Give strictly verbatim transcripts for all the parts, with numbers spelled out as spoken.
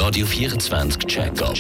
Radio vierundzwanzig Check-up.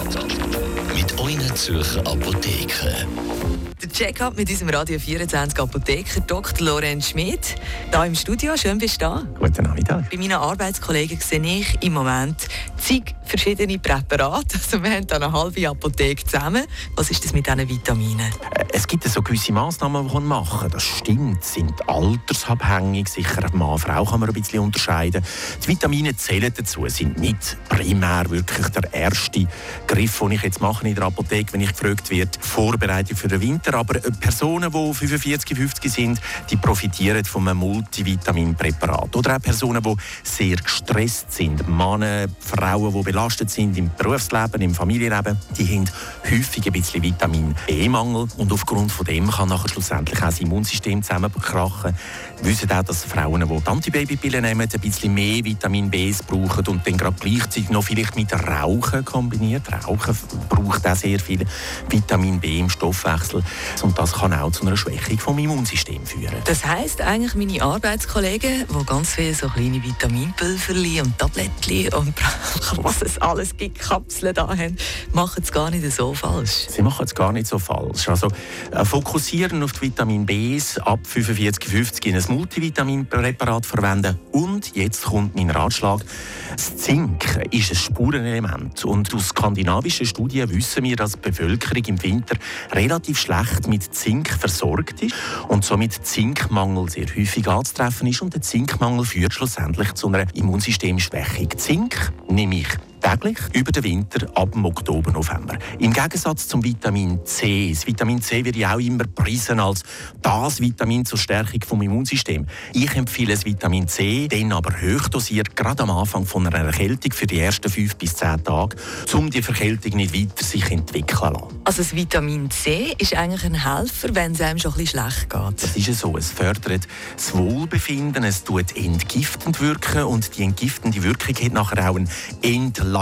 Mit euren Zürcher Apotheken. Der Check-up mit unserem Radio vierundzwanzig Apotheker Doktor Lorenz Schmidt. Hier im Studio, schön bist du da. Guten Nachmittag. Bei meinen Arbeitskollegen sehe ich im Moment zig verschiedene Präparate. Also wir haben hier eine halbe Apotheke zusammen. Was ist das mit diesen Vitaminen? Es gibt so gewisse Massnahmen, die man machen kann. Das stimmt, sind altersabhängig. Sicher Mann, Frau kann man ein bisschen unterscheiden. Die Vitamine zählen dazu, sind nicht primär wirklich der erste Griff, den ich jetzt mache in der Apotheke, wenn ich gefragt werde, Vorbereitung für den Winter. Aber Personen, die fünfundvierzig, fünfzig sind, die profitieren von einem Multivitaminpräparat. Oder auch Personen, die sehr gestresst sind. Männer, Frauen, die belastet sind im Berufsleben, im Familienleben, die haben häufig ein bisschen Vitamin B-Mangel. Und aufgrund von dem kann nachher schlussendlich auch das Immunsystem zusammenkrachen. Wir wissen auch, dass Frauen, die die Antibabypillen nehmen, ein bisschen mehr Vitamin B brauchen und dann gerade gleichzeitig noch vielleicht mit Rauchen kombiniert. Rauchen braucht auch sehr viel Vitamin B im Stoffwechsel. Und das kann auch zu einer Schwächung des Immunsystems führen. Das heisst eigentlich, meine Arbeitskollegen, die ganz viele so kleine Vitaminpulverli und Tablettchen und was es alles gibt, Kapseln da haben, machen es gar nicht so falsch. Sie machen es gar nicht so falsch. Also äh, fokussieren auf die Vitamin Bs, ab fünfundvierzig, fünfzig in ein Multivitaminpräparat verwenden. Und jetzt kommt mein Ratschlag. Das Zink ist ein Spurenelement. Und aus skandinavischen Studien wissen wir, dass die Bevölkerung im Winter relativ schlecht mit Zink versorgt ist und somit Zinkmangel sehr häufig anzutreffen ist. Und der Zinkmangel führt schlussendlich zu einer Immunsystemschwächung. Zink nehme ich täglich über den Winter ab dem Oktober, November. Im Gegensatz zum Vitamin C. Das Vitamin C wird ja auch immer gepriesen als das Vitamin zur Stärkung des Immunsystems. Ich empfehle das Vitamin C, dann aber hochdosiert, gerade am Anfang von einer Erkältung für die ersten fünf bis zehn Tage, um die Verkältung nicht weiter sich entwickeln zu lassen. Also das Vitamin C ist eigentlich ein Helfer, wenn es einem schon ein bisschen schlecht geht. Das ist so. Es fördert das Wohlbefinden, es tut entgiftend wirken und die entgiftende Wirkung hat nachher auch eine entlastende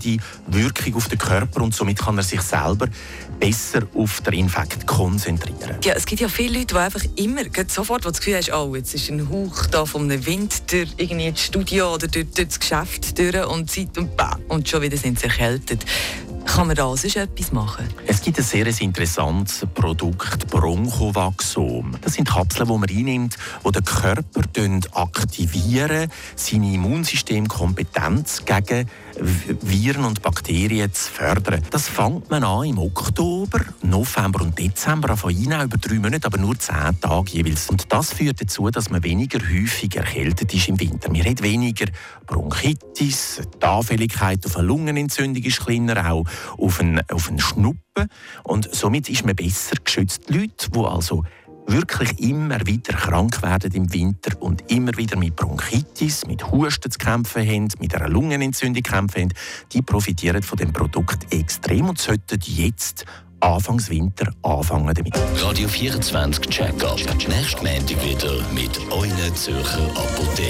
Wirkung auf den Körper und somit kann er sich selber besser auf den Infekt konzentrieren. Ja, es gibt ja viele Leute, die einfach immer sofort das Gefühl haben, oh, jetzt ist ein Hauch da von einem Wind durch irgendwie das Studio oder durch, durch das Geschäft durch und, Zeit und, bah, und schon wieder sind sie erkältet. Kann man da sonst etwas machen? Es gibt ein sehr interessantes Produkt, Bronchovaxom. Das sind Kapseln, die man einnimmt, die den Körper aktivieren, seine Immunsystemkompetenz gegen Viren und Bakterien zu fördern. Das fängt man an im Oktober, November und Dezember an über drei Monate, aber nur zehn Tage jeweils. Und das führt dazu, dass man weniger häufig erkältet ist im Winter. Man hat weniger Bronchitis, die Anfälligkeit auf eine Lungenentzündung ist kleiner, auch auf einen, auf einen Schnuppen. Und somit ist man besser geschützt. Die Leute, die also wirklich immer wieder krank werden im Winter und immer wieder mit Bronchitis, mit Husten zu kämpfen haben, mit einer Lungenentzündung zu kämpfen haben, die profitieren von dem Produkt extrem und sollten jetzt Anfangs Winter anfangen damit. Radio vierundzwanzig Check-up. Nächsten Montag wieder mit euren Zürcher Apotheken.